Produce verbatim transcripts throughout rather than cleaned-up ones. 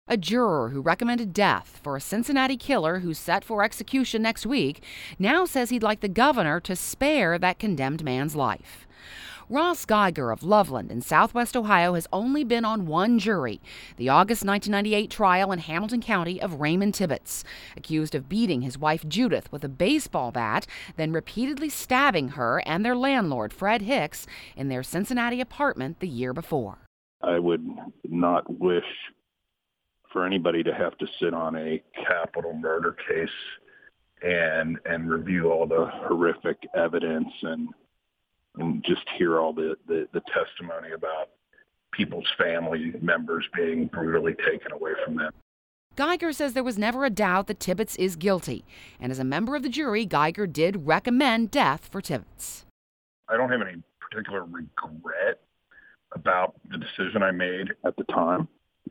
A juror who recommended death for a Cincinnati killer who's set for execution next week now says he'd like the governor to spare that condemned man's life. Ross Geiger of Loveland in southwest Ohio has only been on one jury, the August nineteen ninety-eight trial in Hamilton County of Raymond Tibbetts, accused of beating his wife Judith with a baseball bat, then repeatedly stabbing her and their landlord, Fred Hicks, in their Cincinnati apartment the year before. I would not wish for anybody to have to sit on a capital murder case and and review all the horrific evidence and and just hear all the, the, the testimony about people's family members being brutally taken away from them. Geiger says there was never a doubt that Tibbetts is guilty, and as a member of the jury, Geiger did recommend death for Tibbetts. I don't have any particular regret about the decision I made at the time.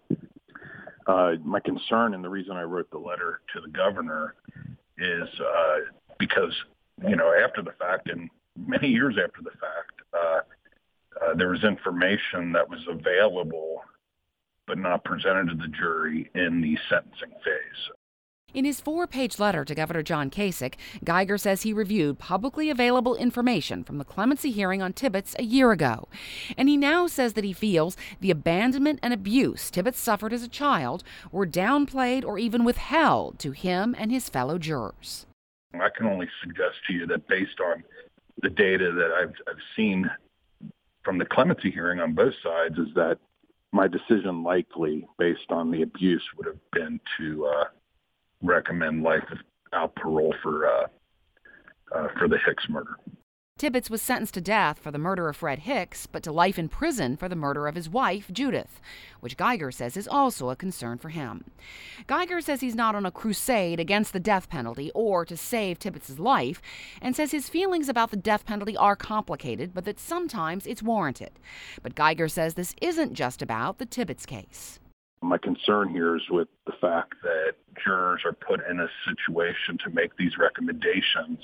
Uh, my concern, and the reason I wrote the letter to the governor, is uh, because, you know, after the fact, and many years after the fact, uh, uh, there was information that was available but not presented to the jury in the sentencing phase. In his four-page letter to Governor John Kasich, Geiger says he reviewed publicly available information from the clemency hearing on Tibbetts a year ago. And he now says that he feels the abandonment and abuse Tibbetts suffered as a child were downplayed or even withheld to him and his fellow jurors. I can only suggest to you that based on the data that I've, I've seen from the clemency hearing on both sides is that my decision likely, based on the abuse, would have been to uh, recommend life without parole for uh, uh, for the Hicks murder. Tibbetts was sentenced to death for the murder of Fred Hicks, but to life in prison for the murder of his wife, Judith, which Geiger says is also a concern for him. Geiger says he's not on a crusade against the death penalty or to save Tibbetts' life, and says his feelings about the death penalty are complicated, but that sometimes it's warranted. But Geiger says this isn't just about the Tibbetts case. My concern here is with the fact that jurors are put in a situation to make these recommendations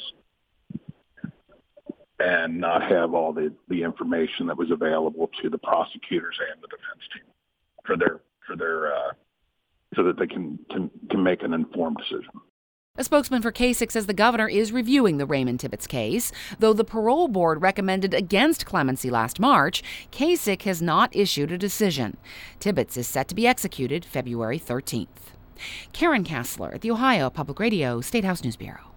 and not have all the, the information that was available to the prosecutors and the defense team for their for their uh, so that they can, can can make an informed decision. A spokesman for Kasich says the governor is reviewing the Raymond Tibbetts case. Though the parole board recommended against clemency last March, Kasich has not issued a decision. Tibbetts is set to be executed February thirteenth. Karen Kassler at the Ohio Public Radio State House News Bureau.